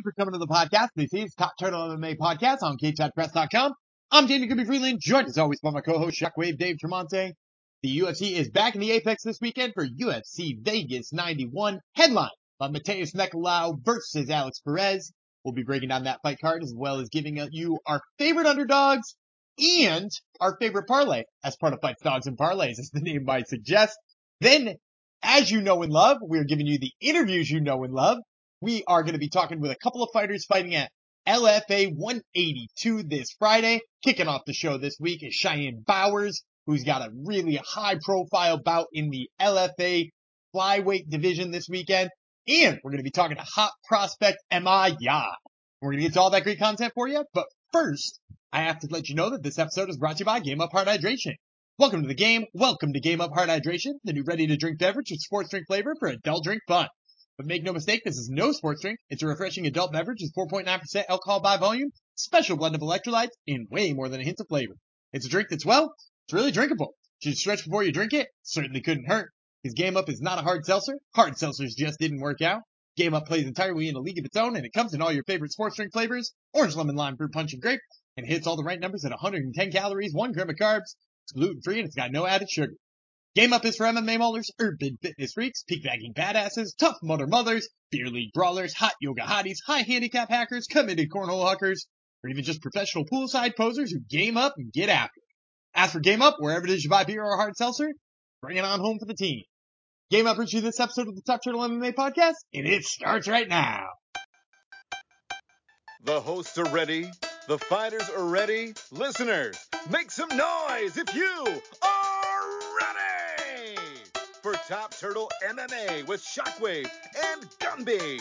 you for coming to the podcast. This is Top Turtle MMA Podcast on CageSidePress.com. I'm Daniel Gibby Freeland, joined as always by my co-host Shockwave Dave Tremonte. The UFC is back in the Apex this weekend for UFC Vegas 91, headline by Mateus Mekalau versus Alex Perez. We'll be breaking down that fight card as well as giving you our favorite underdogs and our favorite parlay as part of Fights, Dogs, and Parlays, as the name might suggest. Then, as you know and love, we're giving you the interviews you know and love. We are going to be talking with a couple of fighters fighting at LFA 182 this Friday. Kicking off the show this week is Cheyenne Bowers, who's got a really high-profile bout in the LFA flyweight division this weekend. And we're going to be talking to hot prospect Emma Ya. We're going to get to all that great content for you. But first, I have to let you know that this episode is brought to you by Game Up Hard Hydration. Welcome to the game. Welcome to Game Up Hard Hydration, the new ready-to-drink beverage with sports drink flavor for adult drink fun. But make no mistake, this is no sports drink. It's a refreshing adult beverage with 4.9% alcohol by volume, special blend of electrolytes, and way more than a hint of flavor. It's a drink that's, well, it's really drinkable. Should you stretch before you drink it? Certainly couldn't hurt. Because Game Up is not a hard seltzer. Hard seltzers just didn't work out. Game Up plays entirely in a league of its own, and it comes in all your favorite sports drink flavors, orange, lemon, lime, fruit punch, and grape, and hits all the right numbers at 110 calories, 1 gram of carbs. It's gluten-free, and it's got no added sugar. Game Up is for MMA maulers, urban fitness freaks, peak bagging badasses, tough mother mothers, beer league brawlers, hot yoga hotties, high handicap hackers, committed cornhole huckers, or even just professional poolside posers who game up and get after it. As for Game Up, wherever it is you buy beer or hard seltzer, bring it on home for the team. Game Up brings you this episode of the Top Turtle MMA Podcast, and it starts right now. The hosts are ready. The fighters are ready. Listeners, make some noise if you are ready for Top Turtle MMA with Shockwave and Gumby.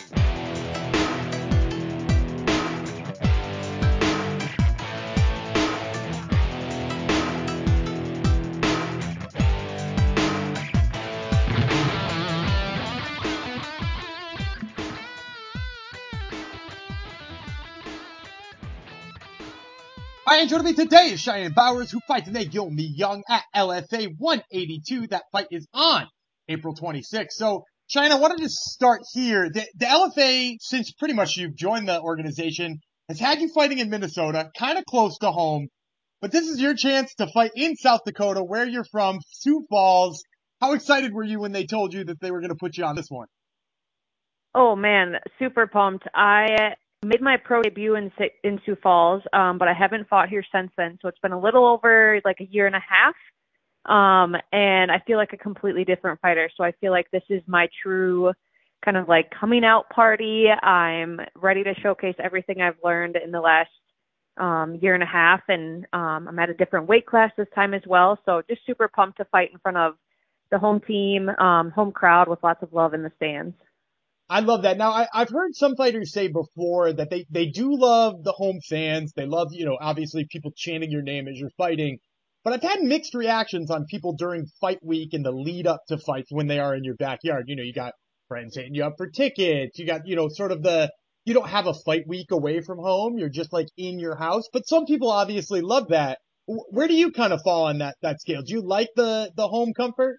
All right, and joining me today is Cheyenne Bowers, who fights Naomi Young at LFA 182. That fight is on April 26th. So, Cheyenne, I wanted to start here. The LFA, since pretty much you've joined the organization, has had you fighting in Minnesota, kind of close to home. But this is your chance to fight in South Dakota, where you're from, Sioux Falls. How excited were you when they told you that they were going to put you on this one? Oh, man, super pumped. I made my pro debut in Sioux Falls, but I haven't fought here since then. So it's been a little over like a year and a half. And I feel like a completely different fighter. So I feel like this is my true kind of like coming out party. I'm ready to showcase everything I've learned in the last year and a half. And I'm at a different weight class this time as well. So just super pumped to fight in front of the home team, home crowd with lots of love in the stands. I love that. Now, I've heard some fighters say before that they do love the home fans. They love, obviously people chanting your name as you're fighting. But I've had mixed reactions on people during fight week and the lead up to fights when they are in your backyard. You got friends hitting you up for tickets. You got, sort of you don't have a fight week away from home. You're just like in your house. But some people obviously love that. Where do you kind of fall on that scale? Do you like the home comfort?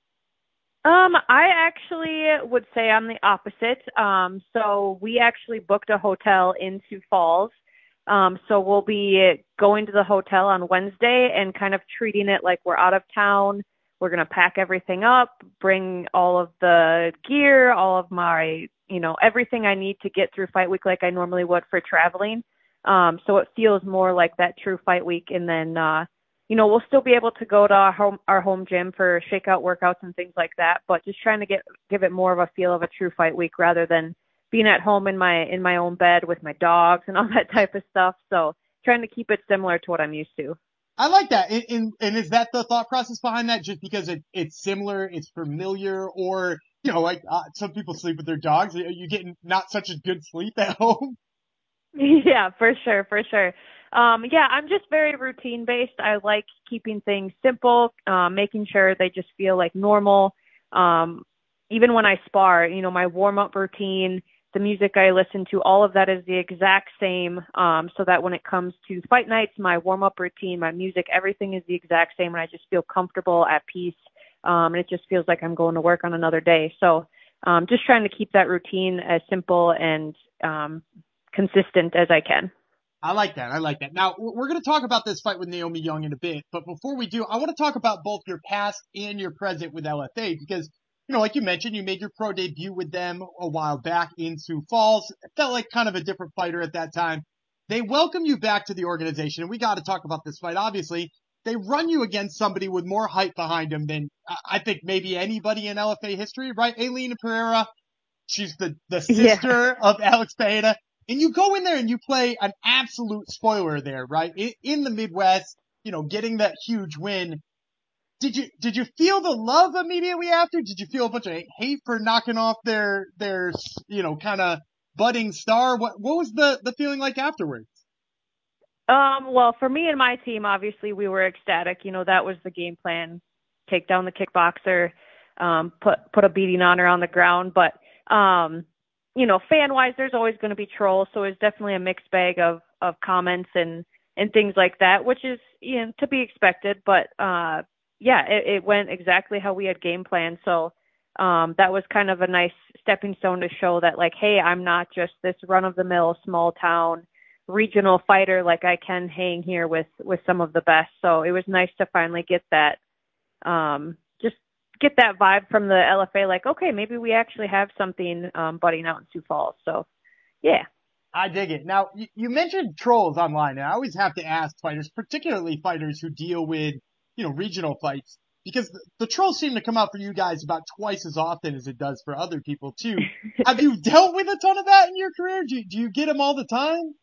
I actually would say I'm the opposite. So we actually booked a hotel in Sioux Falls. So we'll be going to the hotel on Wednesday and kind of treating it like we're out of town. We're going to pack everything up, bring all of the gear, all of my, everything I need to get through fight week like I normally would for traveling. So it feels more like that true fight week. And then, we'll still be able to go to our home gym for shakeout workouts and things like that, but just trying to give it more of a feel of a true fight week rather than being at home in my own bed with my dogs and all that type of stuff. So trying to keep it similar to what I'm used to. I like that. And is that the thought process behind that? Just because it's similar, it's familiar, or, some people sleep with their dogs. Are you getting not such a good sleep at home? Yeah, for sure. Yeah, I'm just very routine based. I like keeping things simple, making sure they just feel like normal. Even when I spar, my warm up routine, the music I listen to, all of that is the exact same. So that when it comes to fight nights, my warm up routine, my music, everything is the exact same. And I just feel comfortable, at peace. And it just feels like I'm going to work on another day. So just trying to keep that routine as simple and consistent as I can. I like that. I like that. Now, we're going to talk about this fight with Naomi Young in a bit, but before we do, I want to talk about both your past and your present with LFA because, like you mentioned, you made your pro debut with them a while back in Sioux Falls. It felt like kind of a different fighter at that time. They welcome you back to the organization, and we got to talk about this fight. Obviously, they run you against somebody with more hype behind him than I think maybe anybody in LFA history, right? Ailina Pereira. She's the sister of Alex Pereira. And you go in there and you play an absolute spoiler there, right? In the Midwest, getting that huge win. Did you feel the love immediately after? Did you feel a bunch of hate for knocking off their kind of budding star? What was the feeling like afterwards? Well, for me and my team, obviously we were ecstatic. That was the game plan. Take down the kickboxer, put a beating on her on the ground. But, fan wise, there's always going to be trolls. So it's definitely a mixed bag of comments and things like that, which is, to be expected. But, it went exactly how we had game planned. So, that was kind of a nice stepping stone to show that like, hey, I'm not just this run of the mill small town regional fighter. Like I can hang here with some of the best. So it was nice to finally get that, just get that vibe from the LFA. Like, okay, maybe we actually have something, budding out in Sioux Falls. So yeah. I dig it. Now, you mentioned trolls online, and I always have to ask fighters, particularly fighters who deal with, regional fights, because the trolls seem to come out for you guys about twice as often as it does for other people too. Have you dealt with a ton of that in your career? Do you get them all the time?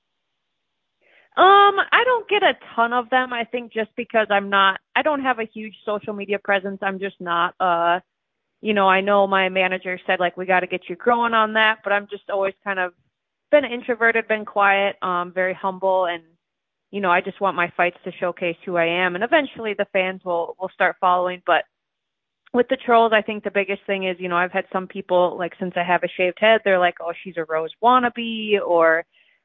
I don't get a ton of them. I think just because I don't have a huge social media presence. I'm just not, I know my manager said like, we got to get you growing on that, but I'm just always kind of been introverted, been quiet, very humble. And, I just want my fights to showcase who I am. And eventually the fans will start following. But with the trolls, I think the biggest thing is, I've had some people like, since I have a shaved head, they're like, oh, she's a Rose wannabe, or,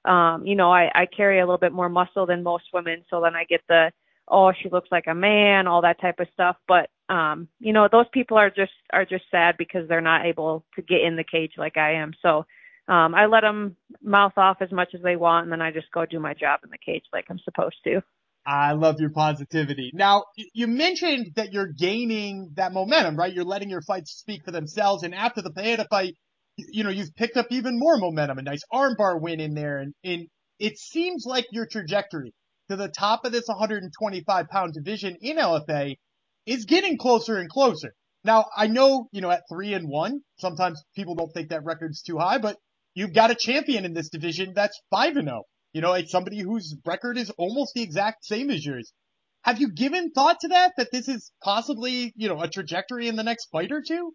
I carry a little bit more muscle than most women. So then I get oh, she looks like a man, all that type of stuff. But, those people are just sad because they're not able to get in the cage like I am. So, I let them mouth off as much as they want. And then I just go do my job in the cage like I'm supposed to. I love your positivity. Now, you mentioned that you're gaining that momentum, right? You're letting your fights speak for themselves. And after the Pereira fight, you've picked up even more momentum, a nice armbar win in there. And it seems like your trajectory to the top of this 125-pound division in LFA is getting closer and closer. Now, I know, at 3-1, sometimes people don't think that record's too high, but you've got a champion in this division that's 5-0. It's somebody whose record is almost the exact same as yours. Have you given thought to that this is possibly, a trajectory in the next fight or two?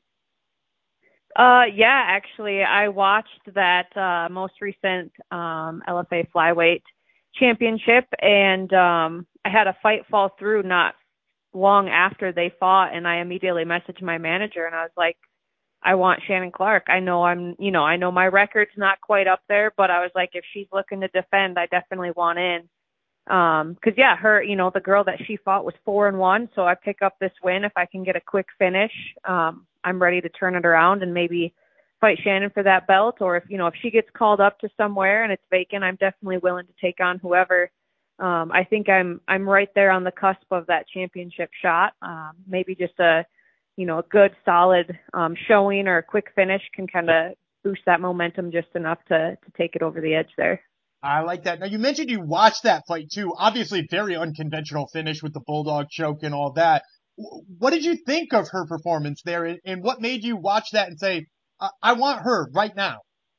Yeah, actually, I watched that most recent LFA flyweight championship, and I had a fight fall through not long after they fought, and I immediately messaged my manager, and I was like, I want Shannon Clark. I know I know my record's not quite up there, but I was like, if she's looking to defend, I definitely want in. 'Cause yeah, her, the girl that she fought was 4-1. So I pick up this win. If I can get a quick finish, I'm ready to turn it around and maybe fight Shannon for that belt. Or if she gets called up to somewhere and it's vacant, I'm definitely willing to take on whoever. I think I'm right there on the cusp of that championship shot. Maybe just a good solid, showing or a quick finish can kind of boost that momentum just enough to take it over the edge there. I like that. Now, you mentioned you watched that fight too. Obviously, very unconventional finish with the Bulldog choke and all that. What did you think of her performance there, and what made you watch that and say, I want her right now?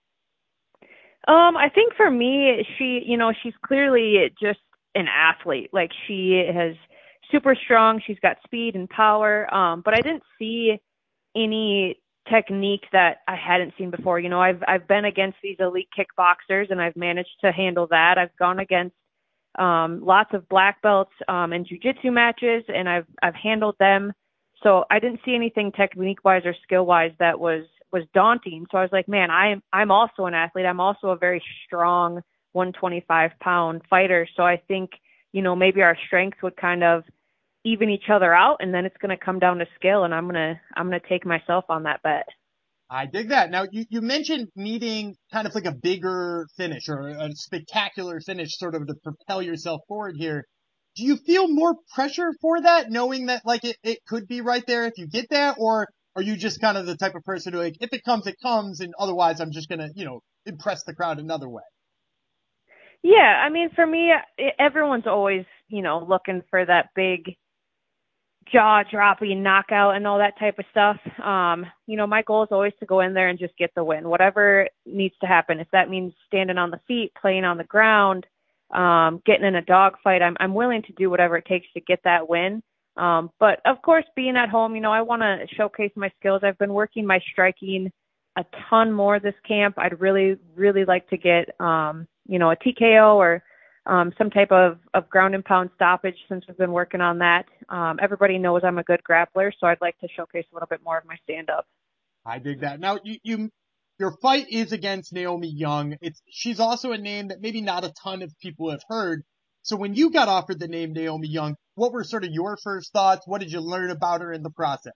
I think for me, she's clearly just an athlete. Like she is super strong. She's got speed and power. But I didn't see any technique that I hadn't seen before. I've been against these elite kickboxers and I've managed to handle that. I've gone against lots of black belts and jiu-jitsu matches, and I've handled them. So I didn't see anything technique-wise or skill-wise that was daunting. So I was like, man, I'm also an athlete. I'm also a very strong 125-pound fighter. So I think, maybe our strengths would kind of even each other out, and then it's going to come down to skill, and I'm going to take myself on that bet. I dig that. Now, you mentioned needing kind of like a bigger finish or a spectacular finish sort of to propel yourself forward here. Do you feel more pressure for that, knowing that like it could be right there if you get that? Or are you just kind of the type of person who like, if it comes, and otherwise I'm just gonna, impress the crowd another way? Yeah, I mean, for me, everyone's always, looking for that big jaw-dropping knockout and all that type of stuff. My goal is always to go in there and just get the win, whatever needs to happen. If that means standing on the feet, playing on the ground, getting in a dogfight, I'm willing to do whatever it takes to get that win. But of course, being at home, I want to showcase my skills. I've been working my striking a ton more this camp. I'd really, really like to get, a TKO or some type of ground and pound stoppage since we've been working on that. Everybody knows I'm a good grappler, so I'd like to showcase a little bit more of my stand-up. I dig that. Now, your fight is against Naomi Young. She's also a name that maybe not a ton of people have heard. So when you got offered the name Naomi Young, what were sort of your first thoughts? What did you learn about her in the process?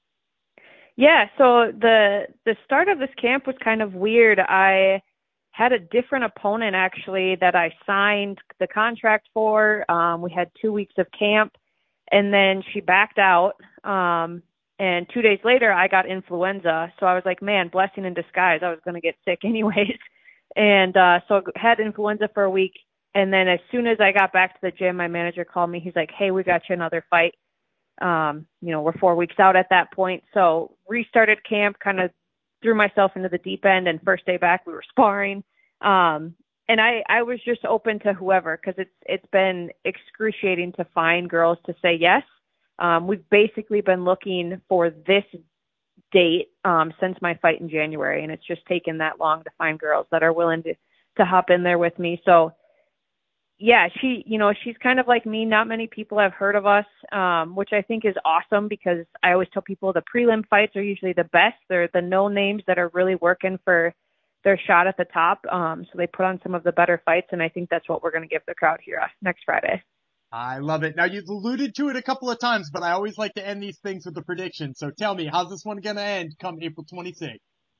Yeah, so the start of this camp was kind of weird. I had a different opponent actually that I signed the contract for. We had 2 weeks of camp, and then she backed out. And 2 days later, I got influenza. So I was like, man, blessing in disguise. I was going to get sick anyways. And so I had influenza for a week. And then as soon as I got back to the gym, my manager called me. He's like, hey, we got you another fight. We're 4 weeks out at that point. So restarted camp, kind of threw myself into the deep end. And first day back, we were sparring. And I was just open to whoever, because it's been excruciating to find girls to say yes. We've basically been looking for this date since my fight in January, and it's just taken that long to find girls that are willing to hop in there with me. So yeah, she's kind of like me. Not many people have heard of us, which I think is awesome, because I always tell people the prelim fights are usually the best. They're the no names that are really working for their shot at the top. So they put on some of the better fights, and I think that's what we're going to give the crowd here next Friday. I love it. Now, you've alluded to it a couple of times, but I always like to end these things with a prediction. So tell me, how's this one going to end come April 26th?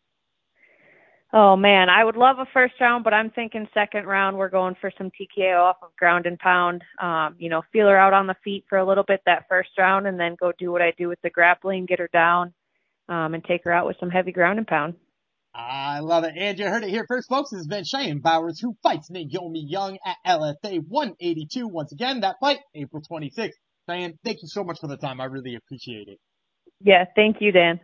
Oh man, I would love a first round, but I'm thinking second round. We're going for some TKO off of ground and pound. Feel her out on the feet for a little bit that first round, and then go do what I do with the grappling, get her down, and take her out with some heavy ground and pound. I love it. And you heard it here first, folks. This has been Cheyenne Bowers, who fights Naomi Young at LFA 182. Once again, that fight, April 26th. Cheyenne, thank you so much for the time. I really appreciate it. Yeah, thank you, Dan.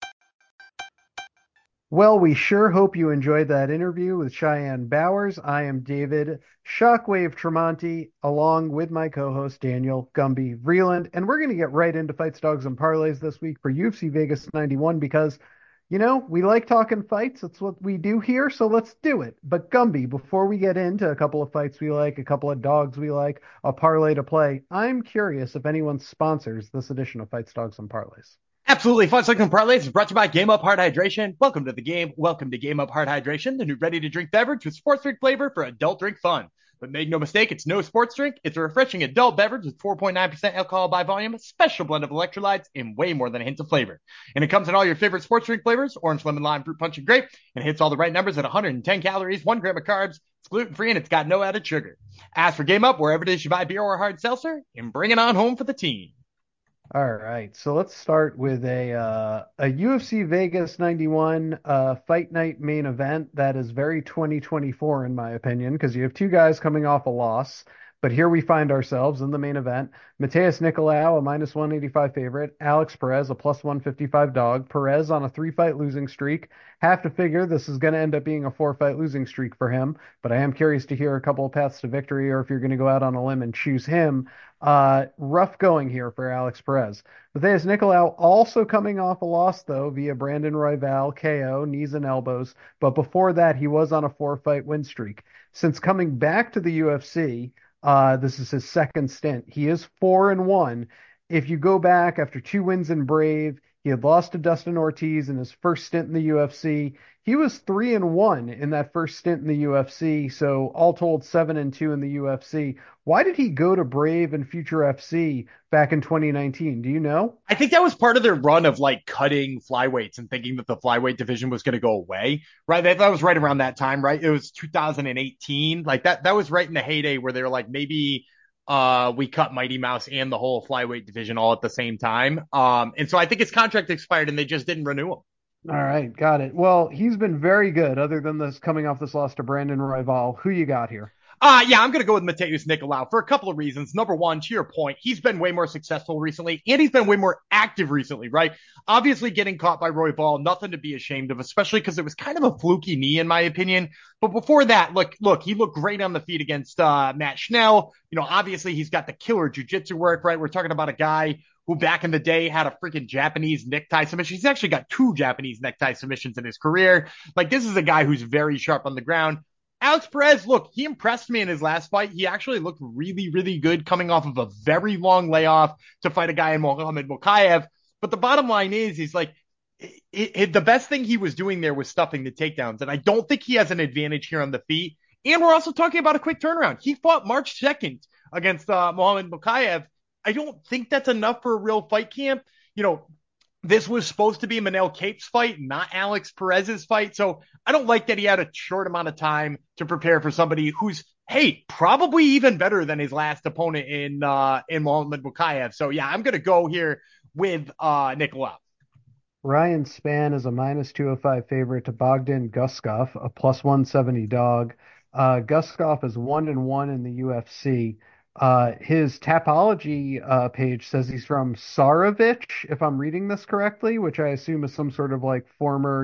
Well, we sure hope you enjoyed that interview with Cheyenne Bowers. I am David Shockwave Tremonti, along with my co-host Daniel Gumby Vreeland, and we're going to get right into Fights, Dogs, and Parlays this week for UFC Vegas 91 because, we like talking fights. That's what we do here, so let's do it. But Gumby, before we get into a couple of fights we like, a couple of dogs we like, a parlay to play, I'm curious if anyone sponsors this edition of Fights, Dogs, and Parlays. Absolutely. Fun Cycling Parlays is brought to you by Game Up Hard Hydration. Welcome to the game. Welcome to Game Up Hard Hydration, the new ready-to-drink beverage with sports drink flavor for adult drink fun. But make no mistake, it's no sports drink. It's a refreshing adult beverage with 4.9% alcohol by volume, a special blend of electrolytes, and way more than a hint of flavor. And it comes in all your favorite sports drink flavors, orange, lemon, lime, fruit punch, and grape, and hits all the right numbers at 110 calories, 1 gram of carbs. It's gluten-free, and it's got no added sugar. Ask for Game Up wherever it is you buy beer or hard seltzer, and bring it on home for the team. All right, so let's start with a UFC Vegas 91 fight night main event that is very 2024 in my opinion, because you have two guys coming off a loss. But here we find ourselves in the main event. Matheus Nicolau, a minus 185 favorite. Alex Perez, a plus 155 dog. Perez on a 3-fight losing streak. Have to figure this is going to end up being a 4-fight losing streak for him. But I am curious to hear a couple of paths to victory, or if you're going to go out on a limb and choose him. Rough going here for Alex Perez. Matheus Nicolau also coming off a loss, though, via Brandon Royval, KO, knees and elbows. But before that, he was on a 4-fight win streak. Since coming back to the UFC, this is his second stint. He is 4-1. If you go back after 2 wins in Brave, he had lost to Dustin Ortiz in his first stint in the UFC. he was 3-1 in that first stint in the UFC. So all told, 7-2 in the UFC. Why did he go to Brave and Future FC back in 2019? Do you know? I think that was part of their run of like cutting flyweights and thinking that the flyweight division was going to go away, right? That was right around that time, right? It was 2018. Like that was right in the heyday where they were like, maybe we cut Mighty Mouse and the whole flyweight division all at the same time. And so I think his contract expired and they just didn't renew him. All right, got it. Well, he's been very good, other than this coming off this loss to Brandon Royval. Who you got here? Yeah, I'm going to go with Mateus Nicolau for a couple of reasons. Number one, to your point, he's been way more successful recently, and he's been way more active recently, right? Obviously, getting caught by Royval, nothing to be ashamed of, especially because it was kind of a fluky knee, in my opinion. But before that, look, he looked great on the feet against Matt Schnell. Obviously, he's got the killer jujitsu work, right? We're talking about a guy who back in the day had a freaking Japanese necktie submission. He's actually got two Japanese necktie submissions in his career. Like, this is a guy who's very sharp on the ground. Alex Perez, look, he impressed me in his last fight. He actually looked really, really good coming off of a very long layoff to fight a guy in Mohamed Mokaev. But the bottom line is, he's like, the best thing he was doing there was stuffing the takedowns. And I don't think he has an advantage here on the feet. And we're also talking about a quick turnaround. He fought March 2nd against Mohamed Mokaev. I don't think that's enough for a real fight camp. This was supposed to be Manel Kape's fight, not Alex Perez's fight. So I don't like that he had a short amount of time to prepare for somebody who's, hey, probably even better than his last opponent in Mohamed Mokaev. So yeah, I'm gonna go here with Nicolau. Ryan Spann is a -205 favorite to Bogdan Guskov, a +170 dog. Guskov is 1-1 in the UFC. His Tapology page says he's from Saravich, if I'm reading this correctly, which I assume is some sort of like former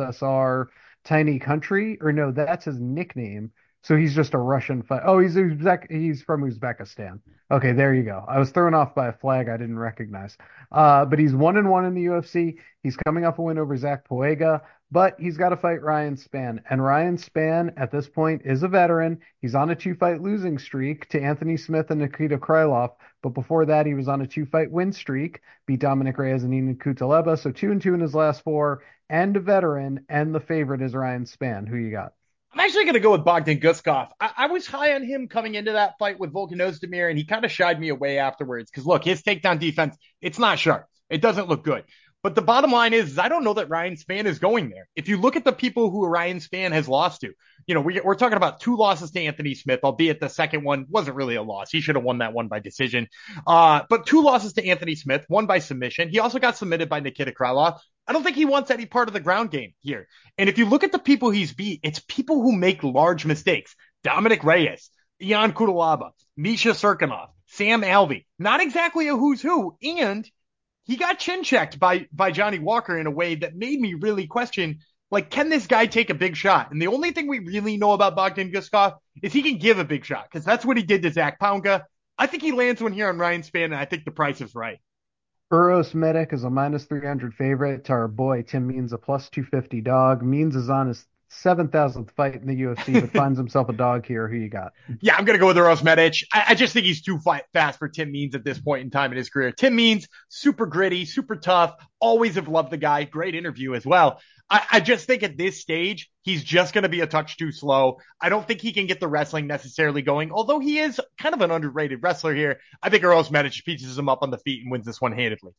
USSR tiny country. Or no, that's his nickname. So he's just a Russian fight. Oh, he's from Uzbekistan. Okay, there you go. I was thrown off by a flag I didn't recognize. But he's 1-1 in the UFC. He's coming off a win over Zach Poega, but he's got to fight Ryan Spann. And Ryan Spann, at this point, is a veteran. He's on a two-fight losing streak to Anthony Smith and Nikita Krylov. But before that, he was on a two-fight win streak, beat Dominic Reyes and Ian Cutelaba. So 2-2 in his last four, and a veteran, and the favorite is Ryan Spann. Who you got? I'm actually going to go with Bogdan Guskov. I was high on him coming into that fight with Volkan Ozdemir, and he kind of shied me away afterwards. Because look, his takedown defense, it's not sharp. It doesn't look good. But the bottom line is I don't know that Ryan Spann is going there. If you look at the people who Ryan Spann has lost to, we're talking about two losses to Anthony Smith, albeit the second one wasn't really a loss. He should have won that one by decision. But two losses to Anthony Smith, one by submission. He also got submitted by Nikita Krylov. I don't think he wants any part of the ground game here. And if you look at the people he's beat, it's people who make large mistakes. Dominic Reyes, Ian Kutalaba, Misha Serkinov, Sam Alvey. Not exactly a who's who. And he got chin checked by Johnny Walker in a way that made me really question, like, can this guy take a big shot? And the only thing we really know about Bogdan Guskov is he can give a big shot, because that's what he did to Zach Pounga. I think he lands one here on Ryan Spann, and I think the price is right. Uros Medic is a -300 favorite to our boy Tim Means, a +250 dog. Means is on his 7,000th fight in the UFC, but finds himself a dog here. Who you got? Yeah, I'm going to go with Uros Medic. I just think he's too fast for Tim Means at this point in time in his career. Tim Means, super gritty, super tough. Always have loved the guy. Great interview as well. I just think at this stage, he's just going to be a touch too slow. I don't think he can get the wrestling necessarily going, although he is kind of an underrated wrestler here. I think Uros Medic pieces him up on the feet and wins this one handedly.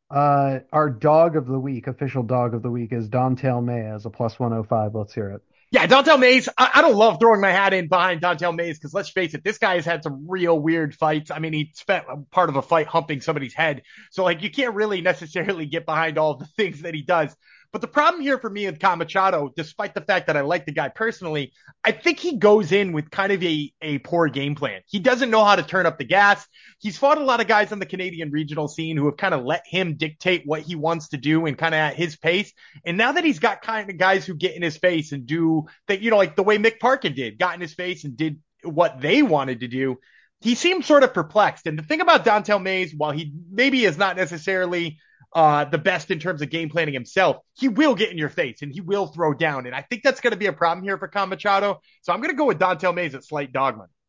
Our dog of the week, official dog of the week, is Don'Tale Mayes as a +105. Let's hear it. Yeah, Don'Tale Mayes, I don't love throwing my hat in behind Don'Tale Mayes because let's face it, this guy has had some real weird fights. I mean, he spent part of a fight humping somebody's head. So, like, you can't really necessarily get behind all the things that he does. But the problem here for me with Kyle Machado, despite the fact that I like the guy personally, I think he goes in with kind of a poor game plan. He doesn't know how to turn up the gas. He's fought a lot of guys on the Canadian regional scene who have kind of let him dictate what he wants to do and kind of at his pace. And now that he's got kind of guys who get in his face and do that, like the way Mick Parkin did, got in his face and did what they wanted to do, he seems sort of perplexed. And the thing about Don'Tale Mayes, while he maybe is not necessarily the best in terms of game planning himself, he will get in your face and he will throw down. And I think that's going to be a problem here for Kyle Machado. So I'm going to go with Don'Tale Mayes at slight dogman.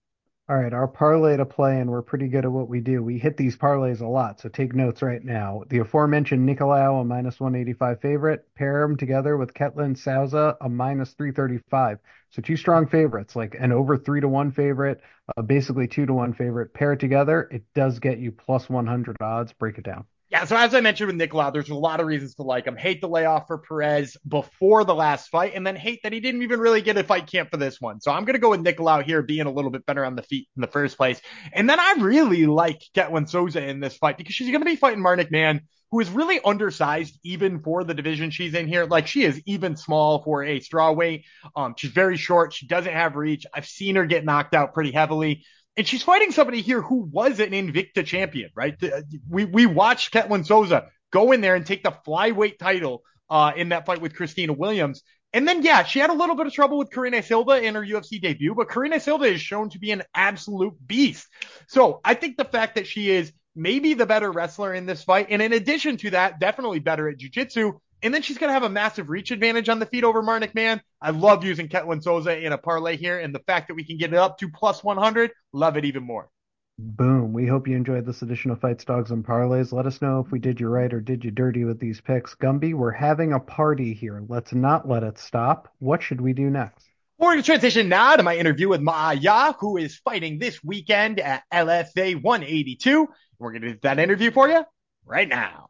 All right, our parlay to play, and we're pretty good at what we do. We hit these parlays a lot, so take notes right now. The aforementioned Nicolau, a minus 185 favorite, pair them together with Ketlin Souza, a minus 335. So two strong favorites, like an over 3-1 favorite, basically 2-1 favorite. Pair it together, it does get you plus 100 odds. Break it down. Yeah, so as I mentioned with Nicolau, there's a lot of reasons to like him. Hate the layoff for Perez before the last fight, and then hate that he didn't even really get a fight camp for this one. So I'm going to go with Nicolau here being a little bit better on the feet in the first place. And then I really like Ketlin Souza in this fight because she's going to be fighting Marnik Man, who is really undersized even for the division she's in here. Like she is even small for a strawweight. She's very short. She doesn't have reach. I've seen her get knocked out pretty heavily. And she's fighting somebody here who was an Invicta champion, right? We watched Ketlin Souza go in there and take the flyweight title in that fight with Christina Williams. And then, yeah, she had a little bit of trouble with Karine Silva in her UFC debut, but Karine Silva is shown to be an absolute beast. So I think the fact that she is maybe the better wrestler in this fight, and in addition to that, definitely better at jiu-jitsu, and then she's going to have a massive reach advantage on the feet over Marnik Man. I love using Ketlin Souza in a parlay here, and the fact that we can get it up to plus 100, love it even more. Boom. We hope you enjoyed this edition of Fights, Dogs, and Parlays. Let us know if we did you right or did you dirty with these picks. Gumby, we're having a party here. Let's not let it stop. What should we do next? We're going to transition now to my interview with Maaya, who is fighting this weekend at LFA 182. We're going to do that interview for you right now.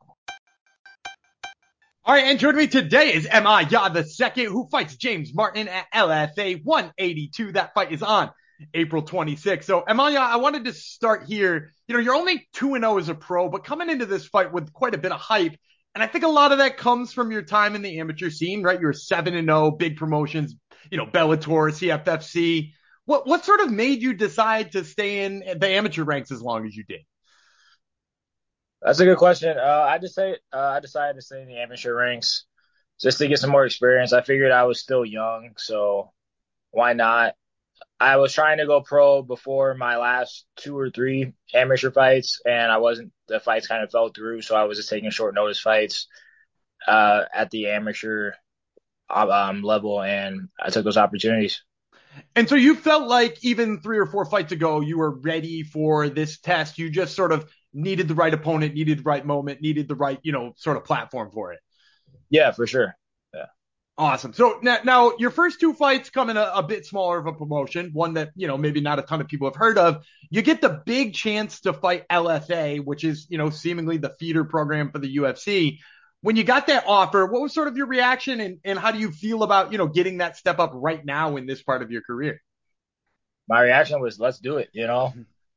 All right, and joining me today is Maaya the second, who fights James Martin at LFA 182. That fight is on April 26th. So, Maaya, I wanted to start here. You know, you're only 2-0 as a pro, but coming into this fight with quite a bit of hype. And I think a lot of that comes from your time in the amateur scene, right? You're 7-0, big promotions, you know, Bellator, CFFC. What sort of made you decide to stay in the amateur ranks as long as you did? That's a good question. I decided to stay in the amateur ranks just to get some more experience. I figured I was still young, so why not? I was trying to go pro before my last 2 or 3 amateur fights, and the fights kind of fell through, so I was just taking short notice fights at the amateur level, and I took those opportunities. And so you felt like even 3 or 4 fights ago, you were ready for this test. You just sort of needed the right opponent, needed the right moment, needed the right, you know, sort of platform for it. Yeah, for sure. Yeah. Awesome. So now your first 2 fights come in a bit smaller of a promotion, one that, you know, maybe not a ton of people have heard of. You get the big chance to fight LFA, which is, you know, seemingly the feeder program for the UFC. When you got that offer, what was sort of your reaction and how do you feel about, you know, getting that step up right now in this part of your career? My reaction was, let's do it, you know?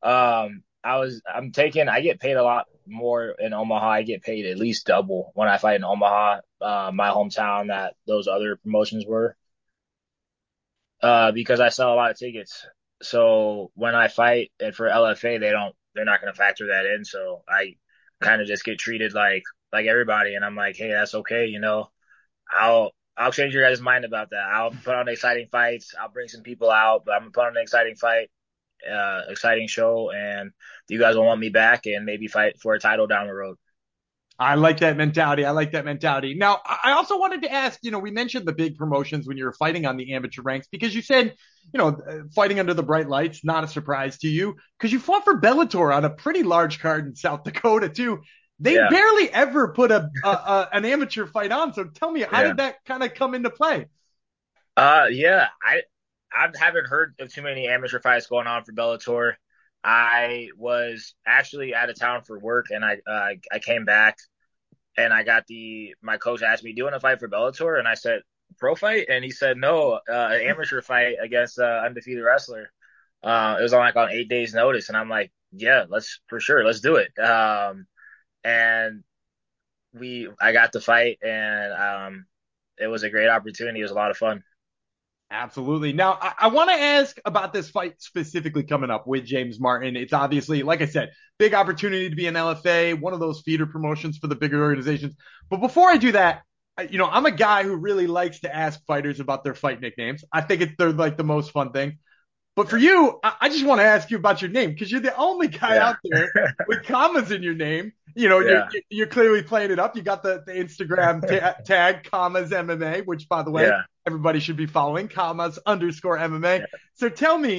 I get paid a lot more in Omaha. I get paid at least double when I fight in Omaha, my hometown that those other promotions were, because I sell a lot of tickets. So when I fight for LFA, they're not going to factor that in. So I kind of just get treated like everybody. And I'm like, hey, that's okay. You know, I'll change your guys' mind about that. I'll put on exciting fights. I'll bring some people out, but I'm gonna put on an exciting fight, exciting show, and you guys will want me back and maybe fight for a title down the road. I like that mentality. I like that mentality. Now, I also wanted to ask, you know, we mentioned the big promotions when you were fighting on the amateur ranks because you said, you know, fighting under the bright lights, not a surprise to you because you fought for Bellator on a pretty large card in South Dakota too. They Yeah, barely ever put an amateur fight on. So tell me, how yeah. did that kind of come into play? Yeah. I haven't heard of too many amateur fights going on for Bellator. I was actually out of town for work, and I came back, and my coach asked me, "Do you want to fight for Bellator?" And I said, "Pro fight?" And he said, "No, an amateur fight against an undefeated wrestler." It was on 8 days' notice, and I'm like, "Yeah, let's do it." And I got the fight, and it was a great opportunity. It was a lot of fun. Absolutely. Now, I want to ask about this fight specifically coming up with James Martin. It's obviously, like I said, big opportunity to be an LFA, one of those feeder promotions for the bigger organizations. But before I do that, you know, I'm a guy who really likes to ask fighters about their fight nicknames. I think they're like the most fun thing. But for Yeah, you, I just want to ask you about your name because you're the only guy yeah, out there with commas in your name. You know, yeah, you're clearly playing it up. You got the Instagram tag commas MMA, which by the way, yeah, everybody should be following commas _MMA. yeah. So tell me,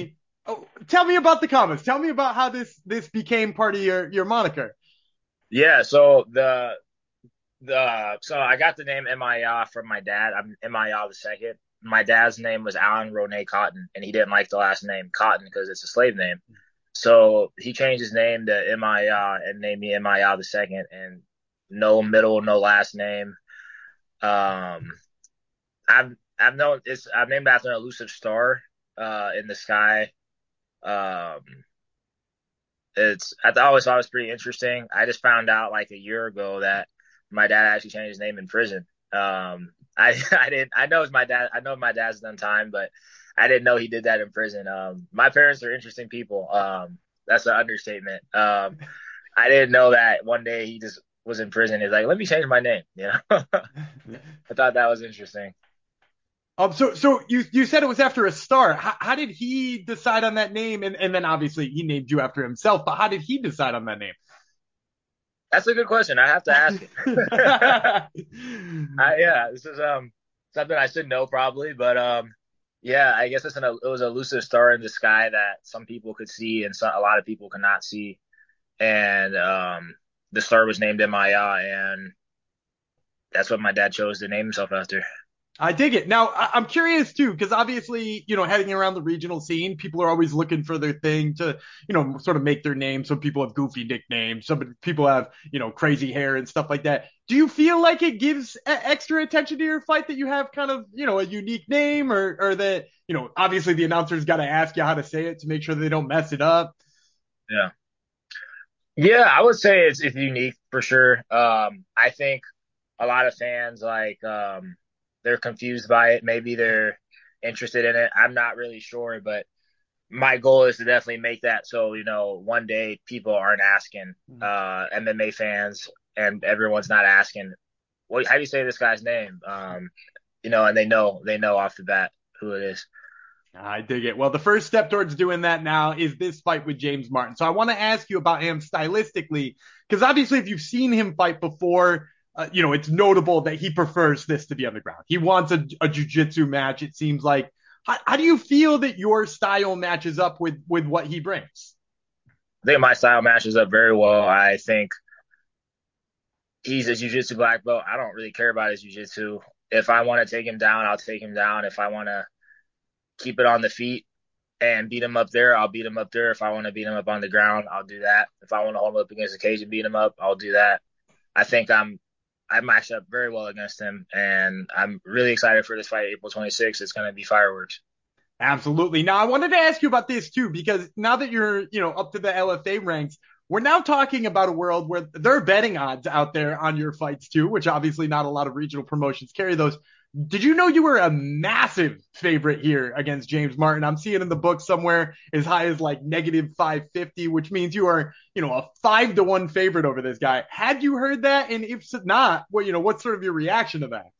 Oh, tell me about the comments. Tell me about how this became part of your moniker. Yeah, so so I got the name Mia from my dad. I'm Mia the second. My dad's name was Alan Rone Cotton, and he didn't like the last name Cotton because it's a slave name. So he changed his name to Mia and named me Mia the second, and no middle, no last name. Um, I've known I'm named after an elusive star in the sky. Um, I always thought it was pretty interesting. I just found out like a year ago that my dad actually changed his name in prison. I didn't I know it's my dad. I know my dad's done time, but I didn't know he did that in prison. My parents are interesting people. That's an understatement. I didn't know that one day he just was in prison. He's like, let me change my name. You know, I thought that was interesting. So you said it was after a star. How did he decide on that name? And then obviously he named you after himself, but how did he decide on that name? That's a good question. I have to ask him. Yeah, this is something I should know probably, but yeah, I guess it was a elusive star in the sky that some people could see and a lot of people could not see, and the star was named Maya, and that's what my dad chose to name himself after. I dig it. Now, I'm curious too, because obviously, heading around the regional scene, people are always looking for their thing to, sort of make their name. Some people have goofy nicknames. Some people have, crazy hair and stuff like that. Do you feel like it gives extra attention to your fight that you have kind of, a unique name or that, obviously the announcer's got to ask you how to say it to make sure they don't mess it up? Yeah. Yeah, I would say it's unique for sure. I think a lot of fans they're confused by it. Maybe they're interested in it. I'm not really sure, but my goal is to definitely make that so one day people aren't asking MMA fans and everyone's not asking what how do you say this guy's name, and they know off the bat who it is. I dig it. Well, the first step towards doing that now is this fight with James Martin. So I want to ask you about him stylistically, because obviously, if you've seen him fight before, it's notable that he prefers this to be on the ground. He wants a jiu-jitsu match. It seems like. How do you feel that your style matches up with what he brings? I think my style matches up very well. I think he's a jiu-jitsu black belt. I don't really care about his jiu-jitsu. If I want to take him down, I'll take him down. If I want to keep it on the feet and beat him up there, I'll beat him up there. If I want to beat him up on the ground, I'll do that. If I want to hold him up against the cage and beat him up, I'll do that. I think I matched up very well against him, and I'm really excited for this fight, April 26th. It's going to be fireworks. Absolutely. Now, I wanted to ask you about this too, because now that you're, up to the LFA ranks, we're now talking about a world where there are betting odds out there on your fights too, which obviously not a lot of regional promotions carry those. Did you know you were a massive favorite here against James Martin? I'm seeing in the book somewhere as high as like negative 550, which means you are, a 5-1 favorite over this guy. Had you heard that? And if not, what's sort of your reaction to that?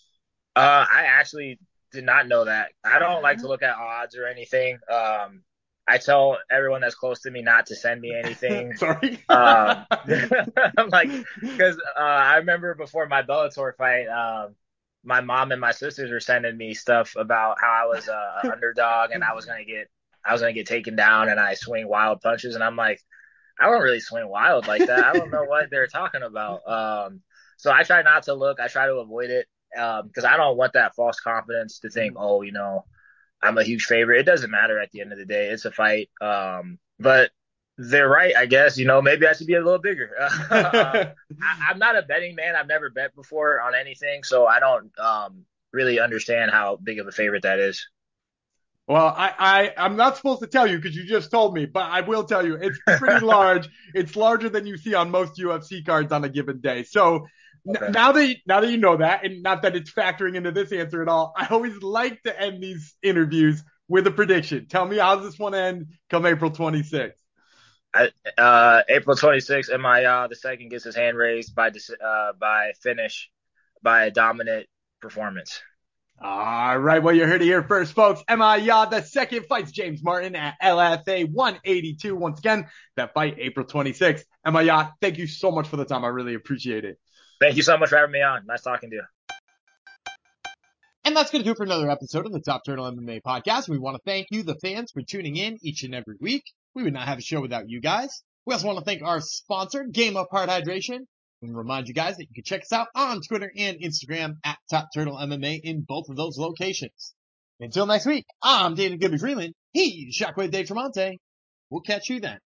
I actually did not know that. I don't like to look at odds or anything. I tell everyone that's close to me not to send me anything. Sorry. I'm like, because I remember before my Bellator fight, my mom and my sisters were sending me stuff about how I was an underdog and I was gonna get taken down and I swing wild punches, and I'm like, I don't really swing wild like that. I don't know what they're talking about. So I try not to look. I try to avoid it because I don't want that false confidence to think, oh, I'm a huge favorite. It doesn't matter at the end of the day. It's a fight. But they're right, I guess. Maybe I should be a little bigger. I'm not a betting man. I've never bet before on anything, so I don't really understand how big of a favorite that is. Well, I'm not supposed to tell you because you just told me, but I will tell you it's pretty large. It's larger than you see on most UFC cards on a given day. So Okay. now that you know that, and not that it's factoring into this answer at all, I always like to end these interviews with a prediction. Tell me, how does this one end come April 26th? April 26th, the second gets his hand raised by finish by a dominant performance. All right, well, you heard it here first, folks. Mia the second fights James Martin at LFA 182. Once again, that fight April 26th. Mia, thank you so much for the time. I really appreciate it. Thank you so much for having me on. Nice talking to you. And that's going to do it for another episode of the Top Turtle MMA podcast. We want to thank you, the fans, for tuning in each and every week. We would not have a show without you guys. We also want to thank our sponsor, Game Up Hard Hydration, and remind you guys that you can check us out on Twitter and Instagram at Top Turtle MMA in both of those locations. Until next week, I'm Dana Gibby Freeland. He's Shockwave Dave Tremonte. We'll catch you then.